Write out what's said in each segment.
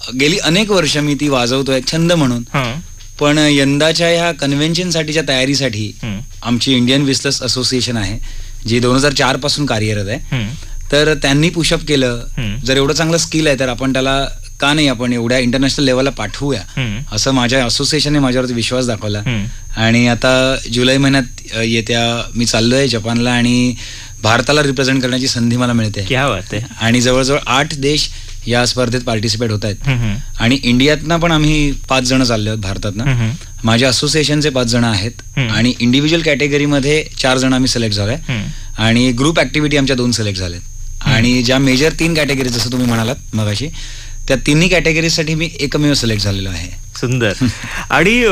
गेली अनेक वर्ष मी ती वाजवतोय छंद म्हणून. पण यंदाच्या ह्या कन्व्हेन्शनसाठीच्या तयारीसाठी आमची इंडियन व्हिस्लर्स असोसिएशन आहे जी 2004 पासून कार्यरत आहे. तर त्यांनी पुशअप केलं, जर एवढं चांगलं स्किल आहे तर आपण त्याला का नाही आपण एवढ्या इंटरनॅशनल लेवलला पाठवूया, असं माझ्या असोसिएशनने माझ्यावरती विश्वास दाखवला. आणि आता जुलै महिन्यात येत्या मी चाललोय जपानला आणि भारताला रिप्रेझेंट करण्याची संधी मला मिळते. क्या बात आहे. आणि जवळजवळ 8 देश या स्पर्धेत पार्टिसिपेट होत आहेत. आणि इंडियातनं पण आम्ही 5 जण चालले आहोत भारतातनं. माझ्या असोसिएशनचे 5 जण आहेत आणि इंडिव्हिज्युअल कॅटेगरीमध्ये 4 जण आम्ही सिलेक्ट झालोय आणि ग्रुप ऍक्टिव्हिटी आमच्या 2 सिलेक्ट झाल्यात. आणि ज्या मेजर 3 कॅटेगरी जसं तुम्ही म्हणालात मगाशी, त्या तिन्ही कॅटेगरीसाठी मी एकमेव सिलेक्ट झालेलो आहे. सुंदर. आणि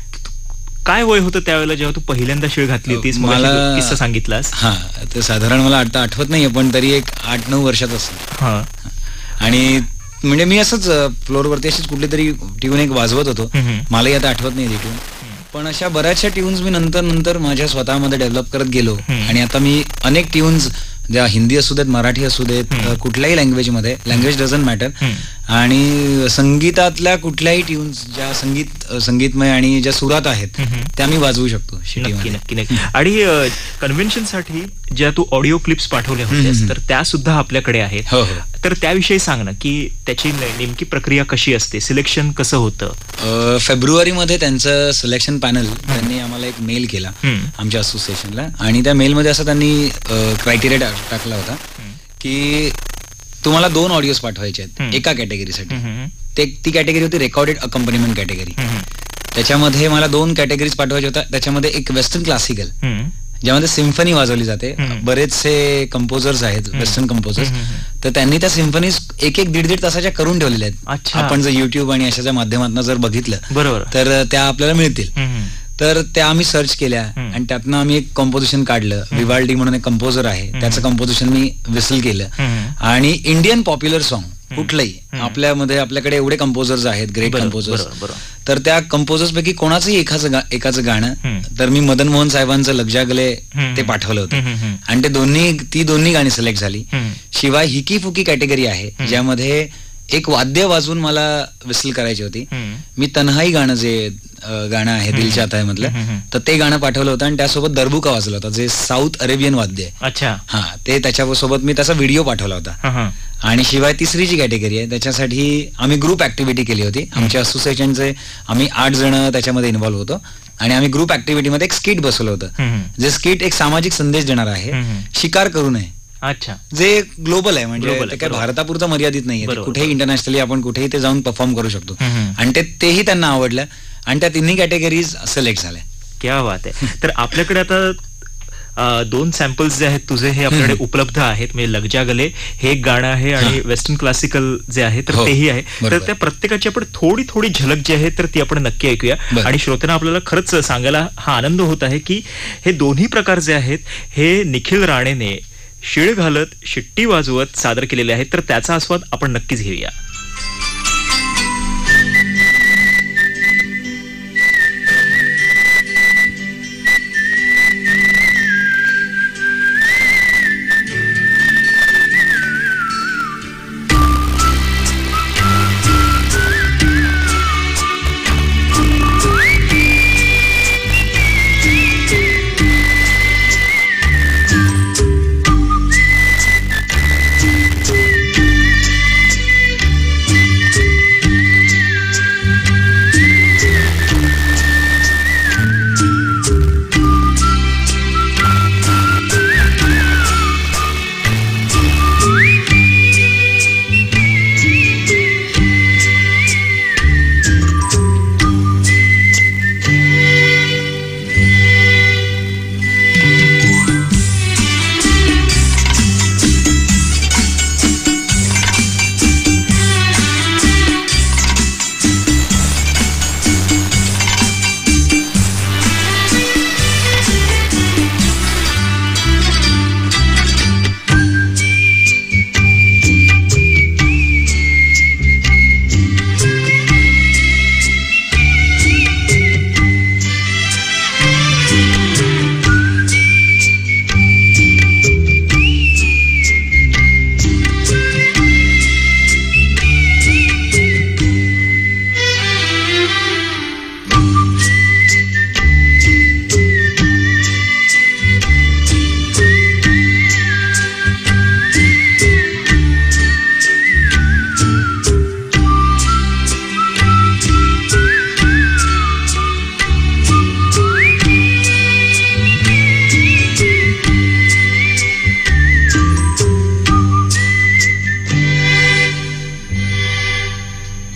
काय वय होतं त्यावेळेला जेव्हा तू पहिल्यांदा शिळ घातली होतीस? मला किस्सा सांगितलास. हा, तर साधारण मला आता आठवत नाहीये पण तरी एक 8-9 वर्षात असं. आणि म्हणजे मी असंच फ्लोअरवरती अशीच कुठली तरी ट्यून एक वाजवत होतो, मलाही आता आठवत नाही ती ट्यून. पण अशा बऱ्याचशा ट्यून्स मी नंतर माझ्या स्वतःमध्ये डेव्हलप करत गेलो. आणि आता मी अनेक ट्यून्स, ज्या हिंदी असू देत, मराठी असू देत, कुठल्याही लँग्वेजमध्ये, लँग्वेज डझंट मॅटर, आणि संगीतातल्या कुठल्याही ट्यून्स ज्या संगीतमय आणि ज्या सुरात आहेत त्या मी वाजवू शकतो. नक्की. आणि कन्व्हेन्शनसाठी ज्या तू ऑडिओ क्लिप्स पाठवल्या होत्यास तर त्या सुद्धा आपल्याकडे आहेत. तर त्याविषयी सांग ना, की त्याची नेमकी प्रक्रिया कशी असते, सिलेक्शन कसं होतं? फेब्रुवारीमध्ये त्यांचं सिलेक्शन पॅनल त्यांनी आम्हाला एक मेल केला आमच्या असोसिएशनला. आणि त्या मेलमध्ये असं त्यांनी क्रायटेरिया टाकला होता की तुम्हाला 2 ऑडिओज पाठवायचे आहेत एका कॅटेगरीसाठी. ती कॅटेगरी होती रेकॉर्डेड अकंपनीमेंट कॅटेगरी. त्याच्यामध्ये मला 2 कॅटेगरीज पाठवायच्या होत्या. त्याच्यामध्ये एक वेस्टर्न क्लासिकल ज्यामध्ये सिम्फनी वाजवली जाते. बरेचसे कंपोजर्स आहेत वेस्टर्न कंपोजर्स, तर त्यांनी त्या सिम्फनीज 1-1-1.5 तासाच्या करून ठेवलेल्या आहेत. आपण जर युट्यूब आणि अशाच्या माध्यमातून जर बघितलं तर त्या आपल्याला मिळतील. तर त्या आम्ही सर्च केल्या आणि त्यातनं आम्ही एक कंपोजिशन काढलं. विवाल्डी म्हणून एक कंपोजर आहे, त्याचं कंपोजिशन मी विसल केलं. आणि इंडियन पॉप्युलर सॉन्ग कुठलंही आपल्याकडे एवढे कंपोजर्स आहेत, ग्रेट कंपोजर्स, तर त्या कंपोजर्स पैकी कोणाचंही एकाचं गाणं, तर मी मदन मोहन साहेबांचं लग जा गले ते पाठवलं होतं आणि ती दोन्ही गाणी सिलेक्ट झाली. शिवाय हिकी फुकी कॅटेगरी आहे ज्यामध्ये एक वाद्य वाजवून मला विसल करायची होती. मी तन्हाई गाणं आहे दिल चाहता है मधलं, तर ते गाणं पाठवलं होतं आणि त्यासोबत दरबुका वाजलं होतं जे साऊथ अरेबियन वाद्य आहे. अच्छा. हा, ते त्याच्यासोबत मी त्याचा व्हिडिओ पाठवला होता. आणि शिवाय तिसरी जी कॅटेगरी आहे त्याच्यासाठी आम्ही ग्रुप ऍक्टिव्हिटी केली होती. आमच्या असोसिएशनचे आम्ही 8 जण त्याच्यामध्ये इन्व्हॉल्व्ह होतो आणि आम्ही ग्रुप ऍक्टिव्हिटीमध्ये एक स्किट बसवलं होतं. जे स्किट एक सामाजिक संदेश देणार आहे, शिकार करू नये. अच्छा. जे ग्लोबल आहे, म्हणजे ते काय भारतापुरतं मर्यादित नाहीये, कुठेही इंटरनॅशनली आपण कुठेही ते जाऊन परफॉर्म करू शकतो. आणि तेही त्यांना आवडलं आणि त्या तिन्ही कॅटेगरीज सिलेक्ट झाल्या. क्या बात आहे. तर आपल्याकडे आता 2 सॅम्पल्स जे आहेत तुझे हे आपल्याकडे उपलब्ध आहेत. म्हणजे लग जा गले हे एक गाणं आहे आणि वेस्टर्न क्लासिकल जे आहे तर तेही आहे. तर त्या प्रत्येकाची आपण थोडी झलक जी आहे तर ती आपण नक्की ऐकूया. आणि श्रोत्यांना आपल्याला खरंच सांगायला हा आनंद होत आहे की हे दोन्ही प्रकार जे आहेत हे निखिल राणेने शिळ घालत शिट्टी वाजवत सादर केलेले आहेत. तर त्याचा आस्वाद आपण नक्कीच घेऊया.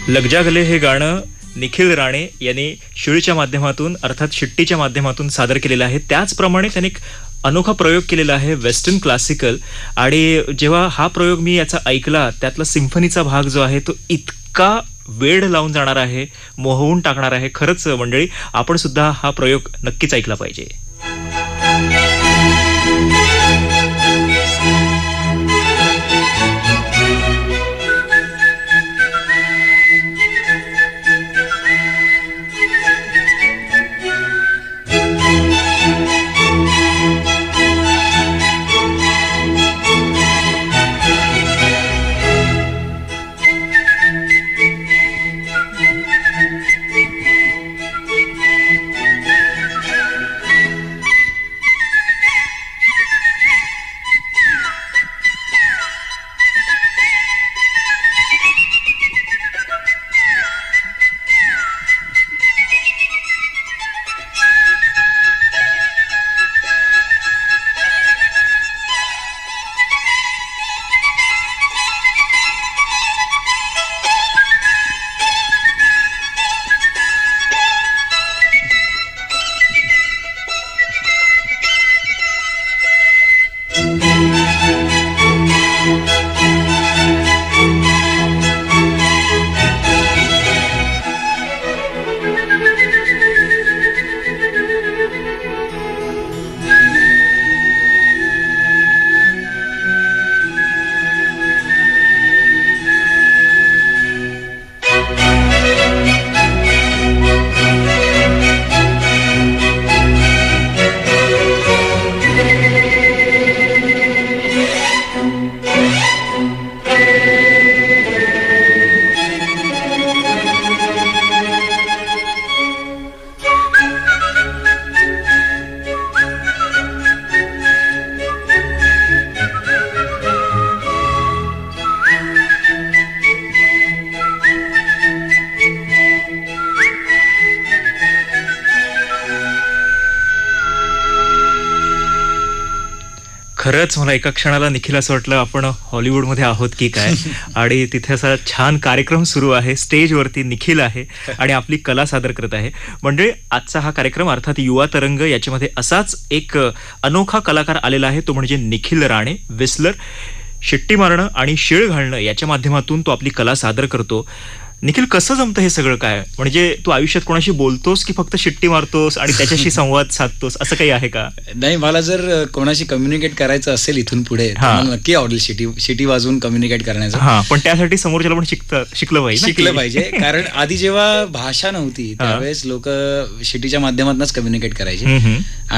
लग जा गले हे गाणं निखिल राणे यांनी शिळीच्या माध्यमातून अर्थात शिट्टीच्या माध्यमातून सादर केलेलं आहे. त्याचप्रमाणे त्यांनी एक अनोखा प्रयोग केलेला आहे वेस्टर्न क्लासिकल. आणि जेव्हा हा प्रयोग मी याचा ऐकला, त्यातला सिम्फनीचा भाग जो आहे तो इतका वेड लावून जाणार आहे, मोहवून टाकणार आहे. खरंच मंडळी, आपण सुद्धा हा प्रयोग नक्कीच ऐकला पाहिजे. खरंच मला एका क्षणाला निखिल असं वाटलं आपण हॉलिवूडमध्ये आहोत की काय. आणि तिथे असा छान कार्यक्रम सुरू आहे, स्टेजवरती निखिल आहे आणि आपली कला सादर करत आहे. म्हणजे आजचा हा कार्यक्रम अर्थात युवा तरंग, याच्यामध्ये असाच एक अनोखा कलाकार आलेला आहे, तो म्हणजे निखिल राणे. विस्लर, शिट्टी मारणं आणि शिळ घालणं याच्या माध्यमातून तो आपली कला सादर करतो. निखिल, कसं जमतं हे सगळं काय? म्हणजे तू आयुष्यात कोणाशी बोलतोस की फक्त शिट्टी मारतोस आणि त्याच्याशी संवाद साधतोस, असं काही आहे का? नाही, मला जर कोणाशी कम्युनिकेट करायचं असेल इथून पुढे मला नक्की आवडेल शिटी वाजवून कम्युनिकेट करण्याचं. पण त्यासाठी समोरच्याला पण शिकलं पाहिजे. कारण आधी जेव्हा भाषा नव्हती त्यावेळेस लोक शिटीच्या माध्यमातूनच कम्युनिकेट करायचे.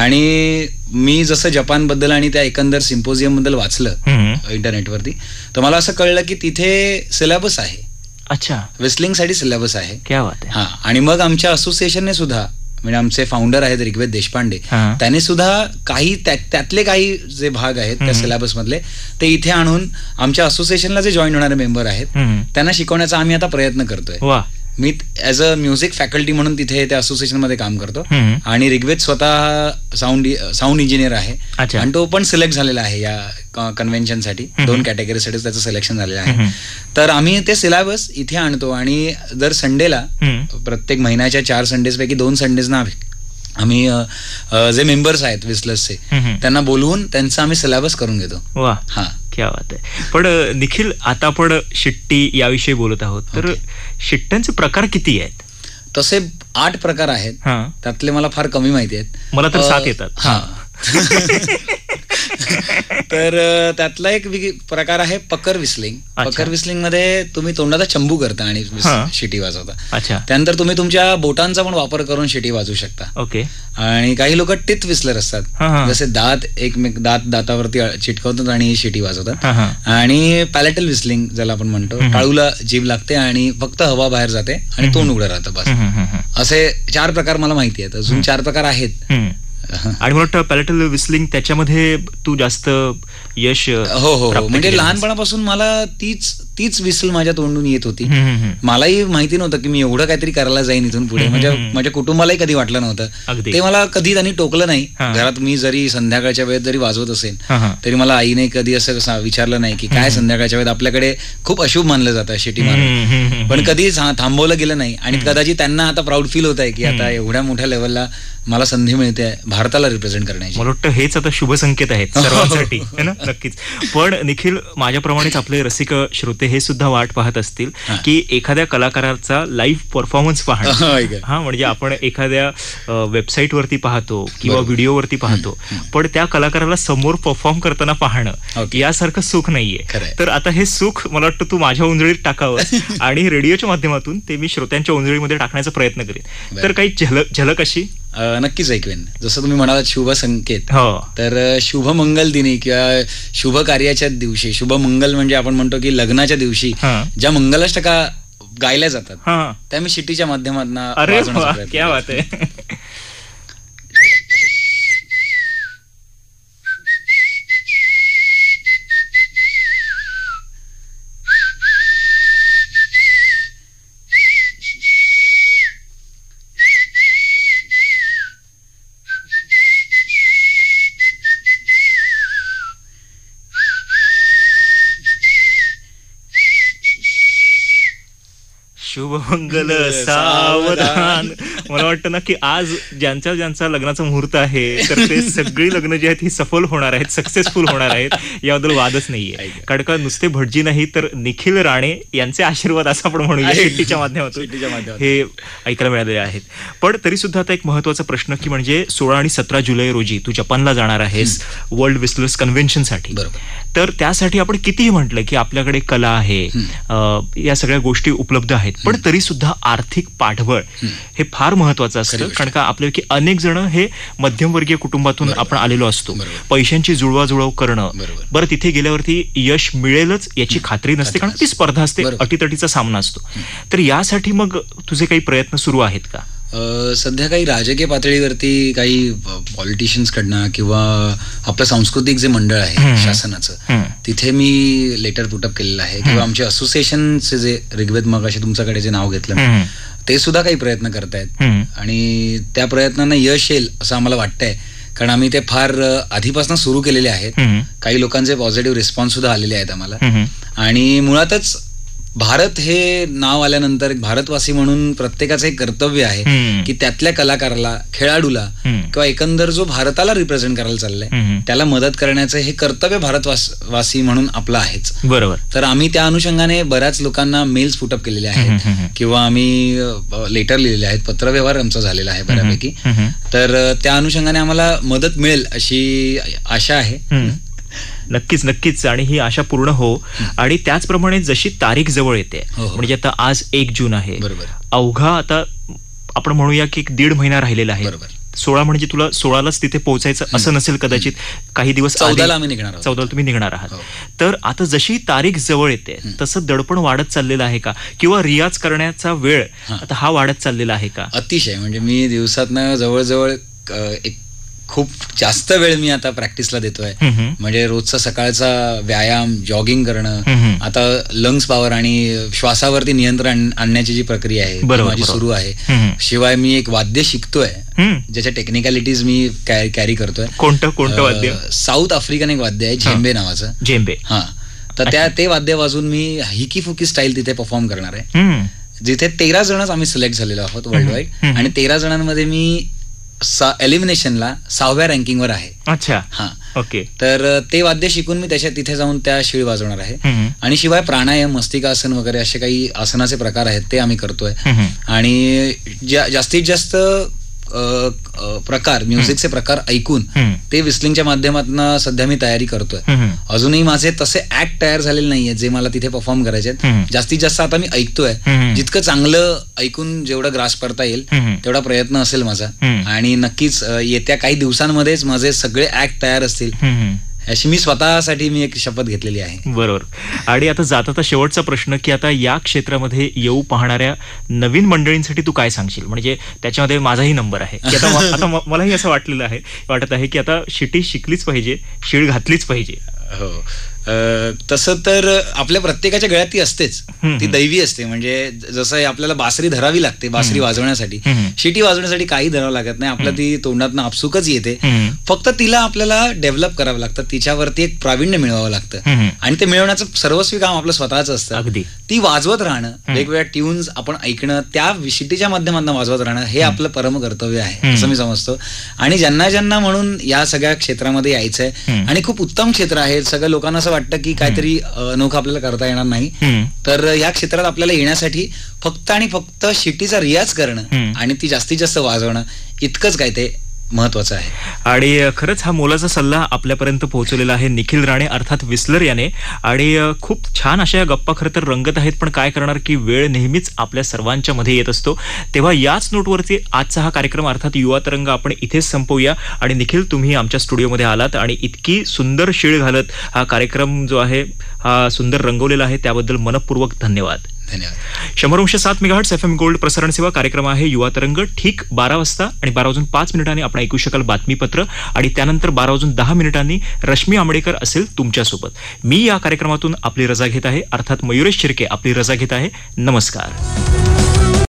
आणि मी जसं जपान बद्दल आणि त्या एकंदर सिम्पोजियम बद्दल वाचलं इंटरनेटवरती, तर मला असं कळलं की तिथे सिलेबस आहे. अच्छा, वेस्लिंग साठी सिलेबस आहे. क्या बात आहे. हा, आणि मग आमच्या असोसिएशनने सुद्धा, म्हणजे आमचे फाउंडर आहेत ऋग्वेद देशपांडे, त्याने सुद्धा काही त्यातले काही जे भाग आहेत त्या सिलेबस मधले ते इथे आणून आमच्या असोसिएशनला जे जॉईन होणारे मेंबर आहेत त्यांना शिकवण्याचा आम्ही आता प्रयत्न करतोय. मी ॲज अ म्युझिक फॅकल्टी म्हणून तिथे त्या असोसिएशन मध्ये काम करतो. आणि ऋग्वेद स्वतः साऊंड इंजिनियर आहे आणि तो पण सिलेक्ट झालेला आहे या कन्व्हेन्शन साठी. 2 कॅटेगरीसाठी त्याचं सिलेक्शन झालेलं आहे. तर आम्ही ते सिलेबस इथे आणतो आणि दर संडेला, प्रत्येक महिन्याच्या 4 संडेज पैकी 2 संडेजना आम्ही जे मेंबर्स आहेत विस्लर्सचे त्यांना बोलवून त्यांचा आम्ही सिलेबस करून घेतो. वा, हा, क्या बात आहे. पण निखिल, आता आपण शिट्टी याविषयी बोलत आहोत, तर शिट्ट्यांचे प्रकार किती आहेत? तसे 8 प्रकार आहेत. त्यातले मला फार कमी माहिती आहेत. मला तर 7 येतात. तर त्यातला एक प्रकार आहे पकर विस्लिंग. पकर विस्लिंग मध्ये तुम्ही तोंडाचा चंबू करता आणि शिटी वाजवता. त्यानंतर तुम्ही तुमच्या बोटांचा पण वापर करून शिटी वाजवू शकता. ओके. आणि काही लोक टिथ विस्लर असतात, जसे दातावरती चिटकवतात आणि शिटी वाजवतात. आणि पॅलेटल विस्लिंग ज्याला आपण म्हणतो, टाळूला जीभ लागते आणि फक्त हवा बाहेर जाते आणि तोंड उघडं राहतं, बस. असे 4 प्रकार मला माहिती आहेत. अजून 4 प्रकार आहेत. आणि मला वाटतं पॅलेटल विस्लिंग त्याच्यामध्ये तू जास्त यश. हो, म्हणजे लहानपणापासून मला तीच विसल माझ्या तोंडून येत होती. मलाही माहिती नव्हतं की मी एवढं काहीतरी करायला जाईन इथून पुढे. माझ्या कुटुंबालाही कधी वाटलं नव्हतं. ते मला कधी त्यांनी टोकलं नाही. घरात मी जरी संध्याकाळच्या वेळेत जरी वाजवत असेल तरी मला आईने कधी असं विचारलं नाही की काय संध्याकाळच्या वेळेत आपल्याकडे खूप अशुभ मानलं जातं शिटी मारून, पण कधी थांबवलं गेलं नाही. आणि कदाचित त्यांना आता प्राऊड फील होत आहे की आता एवढ्या मोठ्या लेवलला मला संधी मिळते भारताला रिप्रेझेंट करण्याची. मला वाटतं हेच आता शुभ संकेत आहेत सर्वांसाठी है ना. नक्कीच. पण निखिल, माझ्याप्रमाणेच आपले रसिक श्रोते हे सुद्धा वाट पाहत असतील की एखाद्या कलाकाराचा लाईव्ह परफॉर्मन्स पाहणं. हा, म्हणजे आपण एखाद्या वेबसाईट वरती पाहतो किंवा व्हिडिओवरती पाहतो, पण त्या कलाकाराला समोर परफॉर्म करताना पाहणं यासारखं सुख नाहीये. तर आता हे सुख मला वाटतं तू माझ्या उंजळीत टाकावं आणि रेडिओच्या माध्यमातून ते मी श्रोत्यांच्या उंजळीमध्ये टाकण्याचा प्रयत्न करेन. तर काही झलक अशी नक्कीच ऐकवेन. जसं तुम्ही म्हणालात शुभ संकेत, तर शुभ मंगल दिनी किंवा शुभ कार्याच्या दिवशी, शुभ मंगल म्हणजे आपण म्हणतो की लग्नाच्या दिवशी ज्या मंगलाष्टका गायल्या जातात त्या मी शिट्टीच्या माध्यमातून. अरे क्या बात आहे. शुभमंगल सावधान. मला वाटतं ना की आज ज्यांचा लग्नाचा मुहूर्त आहे तर ते सगळी लग्न जी आहेत ही सफल होणार आहेत, सक्सेसफुल होणार आहेत, याबद्दल वादच नाहीये. कारण का नुसते भटजी नाही तर निखिल राणे यांचे आशीर्वाद असं आपण म्हणूया शिट्टीच्या माध्यमातून हे ऐकायला मिळालेले आहेत. पण तरी सुद्धा आता एक महत्वाचा प्रश्न की म्हणजे 16 आणि 17 जुलै रोजी तू जपानला जाणार आहेस वर्ल्ड विस्लर्स कन्व्हेन्शनसाठी. तर त्यासाठी आपण कितीही म्हटलं की आपल्याकडे कला आहे, या सगळ्या गोष्टी उपलब्ध आहेत, पण तरी सुद्धा आर्थिक पाठबळ हे फार महत्वाचं असतं. कारण का आपल्यापैकी अनेक जण हे मध्यमवर्गीय कुटुंबातून आपण आलेलो असतो. पैशांची जुळवाजुळव करणं, बरं तिथे गेल्यावरती यश मिळेलच याची खात्री नसते, कारण ती स्पर्धा असते, अटीतटीचा सामना असतो. तर यासाठी मग तुझे काही प्रयत्न सुरू आहेत का? सध्या काही राजकीय पातळीवरती काही पॉलिटिशियन्स कडनं किंवा आपलं सांस्कृतिक जे मंडळ आहे शासनाचं, तिथे मी लेटर पुटअप केलेलं आहे. किंवा आमचे असोसिएशनचे जे ऋग्वेद मगाशी तुमच्याकडे जे नाव घेतलं ते सुद्धा काही प्रयत्न करतायत आणि त्या प्रयत्नांना यश येईल असं आम्हाला वाटतंय. कारण आम्ही ते फार आधीपासून सुरू केलेले आहेत. काही लोकांचे पॉझिटिव्ह रिस्पॉन्स सुद्धा आलेले आहेत आम्हाला. आणि मुळातच भारत हे नाव आल्यानंतर भारतवासी म्हणून प्रत्येकाचं एक कर्तव्य आहे की त्यातल्या कलाकाराला, खेळाडूला किंवा एकंदर जो भारताला रिप्रेझेंट करायला चाललाय त्याला मदत करण्याचं हे कर्तव्य भारतवासी म्हणून आपलं आहेच. बरोबर. तर आम्ही त्या अनुषंगाने बऱ्याच लोकांना मेल्स पुटअप केलेले आहेत किंवा आम्ही लेटर लिहिलेले आहेत, पत्रव्यवहार आमचा झालेला आहे बऱ्यापैकी. तर त्या अनुषंगाने आम्हाला मदत मिळेल अशी आशा आहे. नक्कीच नक्कीच. आणि ही आशा पूर्ण हो. आणि त्याचप्रमाणे जशी तारीख जवळ येते, म्हणजे आता आज 1 जून आहे, अवघा आता आपण म्हणूया की 1.5 महिना राहिलेला आहे. 16 म्हणजे तुला 16लाच तिथे पोहोचायचं असं नसेल कदाचित, काही दिवस 14ला आम्ही निघणार, 14ला तुम्ही निघणार आहात. तर आता जशी तारीख जवळ येते तसं दडपण वाढत चाललेलं आहे का, किंवा रियाज करण्याचा वेळ आता हा वाढत चाललेला आहे का? अतिशय. म्हणजे मी दिवसातनं जवळजवळ एक खूप जास्त वेळ मी आता प्रॅक्टिसला देतोय. म्हणजे रोजचा सकाळचा व्यायाम, जॉगिंग करणं, आता लंग्स पॉवर आणि श्वासावरती नियंत्रण आणण्याची जी प्रक्रिया आहे माझी सुरू आहे. शिवाय मी एक वाद्य शिकतोय ज्याच्या टेक्निकॅलिटीज मी कॅरी करतोय. कोणतं वाद्य? साऊथ आफ्रिकन एक वाद्य आहे, झेंबे नावाचं. झेंबे. हा. तर ते वाद्य वाजून मी हिकी फुकी स्टाईल तिथे परफॉर्म करणार आहे, जिथे 13 जणच आम्ही सिलेक्ट झालेलो आहोत वर्ल्ड वाईड. आणि 13 जणांमध्ये मी एलिमिनेशनला 6व्या रँकिंगवर आहे. अच्छा. हा. ओके. तर ते वाद्य शिकून मी तिथे जाऊन त्या शिळ वाजवणार आहे. आणि शिवाय प्राणायाम, मस्तिकासन वगैरे असे काही आसनाचे प्रकार आहेत ते आम्ही करतोय. आणि जास्तीत जास्त प्रकार, म्युझिकचे प्रकार ऐकून ते विस्लिंगच्या माध्यमातून सध्या मी तयारी करतोय. अजूनही माझे तसे ऍक्ट तयार झालेले नाहीये जे मला तिथे परफॉर्म करायचे आहेत. जास्तीत जास्त आता मी ऐकतोय. जितकं चांगलं ऐकून जेवढं ग्रास करता येईल तेवढा प्रयत्न असेल माझा. आणि नक्कीच येत्या काही दिवसांमध्येच माझे सगळे ऍक्ट तयार असतील अशी मी स्वतःसाठी एक शपथ घेतलेली आहे. बरोबर. आणि आता जाता शेवटचा प्रश्न की आता या क्षेत्रामध्ये येऊ पाहणाऱ्या नवीन मंडळींसाठी तू काय सांगशील? म्हणजे त्याच्यामध्ये माझाही नंबर आहे की आता मलाही असं वाटत आहे की आता शिटी शिकलीच पाहिजे, शीळ घातलीच पाहिजे. हो. तसं तर आपल्या प्रत्येकाच्या गळ्यात ती असतेच, ती दैवी असते. म्हणजे जसं आपल्याला बासरी धरावी लागते, बासरी वाजवण्यासाठी, शिटी वाजवण्यासाठी काही धरावं लागत नाही, आपल्या ती तोंडातनं आपसुकच येते. फक्त तिला आपल्याला डेव्हलप करावं लागतं, तिच्यावरती एक प्रावीण्य मिळवावं लागतं आणि ते मिळवण्याचं सर्वस्वी काम आपलं स्वतःचं असतं. अगदी ती वाजवत राहणं, वेगवेगळ्या ट्यून्स आपण ऐकणं, त्या शिटीच्या माध्यमातून वाजवत राहणं हे आपलं परम कर्तव्य आहे असं मी समजतो. आणि ज्यांना ज्यांना म्हणून या सगळ्या क्षेत्रामध्ये यायचंय, आणि खूप उत्तम क्षेत्र आहे, सगळ्या लोकांना असं वाटतं की काहीतरी अनोखं आपल्याला करता येणार नाही, तर या क्षेत्रात आपल्याला येण्यासाठी फक्त आणि फक्त शिटीचा रियाज करणं आणि ती जास्तीत जास्त वाजवणं इतकंच काय ते महत्वाचं आहे. आणि खरंच हा मोलाचा सल्ला आपल्यापर्यंत पोहोचलेला आहे निखिल राणे अर्थात विस्लर याने. आणि खूप छान अशा या गप्पा खरं तर रंगत आहेत, पण काय करणार की वेळ नेहमीच आपल्या सर्वांच्या मध्ये येत असतो. तेव्हा याच नोटवरती आजचा हा कार्यक्रम अर्थात युवा तरंग आपण इथेच संपवूया. आणि निखिल, तुम्ही आमच्या स्टुडिओमध्ये आलात आणि इतकी सुंदर शीळ घालत हा कार्यक्रम जो आहे हा सुंदर रंगवलेला आहे, त्याबद्दल मनपूर्वक धन्यवाद. धन्यवाद. 100.7 मेगाहर्ट्झ FM गोल्ड प्रसारण सेवा कार्यक्रम आहे युवा तरंग. ठीक 12 वाजता आणि 12:05 आपण ऐकू शकाल बातमीपत्र, आणि त्यानंतर 12:10 रश्मी आंबेडकर असेल तुमच्यासोबत. मी या कार्यक्रमातून आपली रजा घेत आहे, अर्थात मयुरेश शिर्के आपली रजा घेत आहे. नमस्कार.